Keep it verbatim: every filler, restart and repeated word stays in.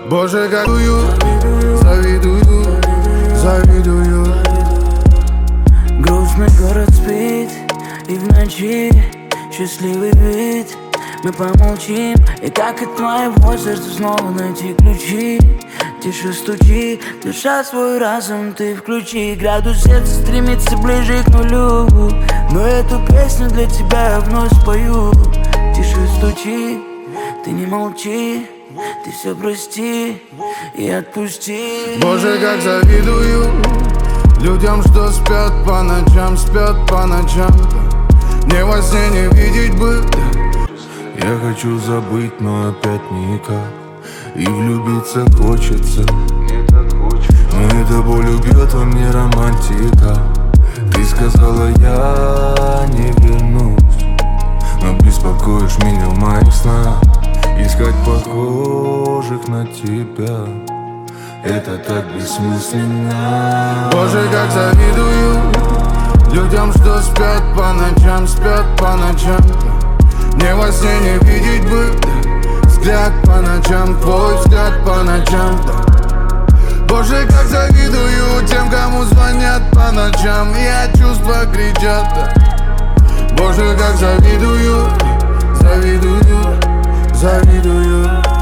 Боже, как завидую, завидую, завидую. Грустный город спит, и в ночи счастливый вид. Мы помолчим, и как от моего сердца снова найти ключи. Тише стучи, душа свой разум ты включи. Градус сердца стремится ближе к нулю, но эту песню для тебя я вновь спою. Тише стучи, ты не молчи, ты все прости и отпусти. Боже, как завидую людям, что спят по ночам, спят по ночам. Мне во сне не видеть бы. Я хочу забыть, но опять никак. И влюбиться хочется, но эта боль убьет во мне романтика. Ты сказала, я не вернусь, но беспокоишь меня в моих снах. Искать похожих на тебя — это так бессмысленно. Боже, как завидую людям, что спят по ночам, спят по ночам. Мне во сне не видеть бы взгляд по ночам, твой взгляд по ночам. Боже, как завидую тем, кому звонят по ночам, и от чувства кричат. Боже, как завидую, завидую, завидую.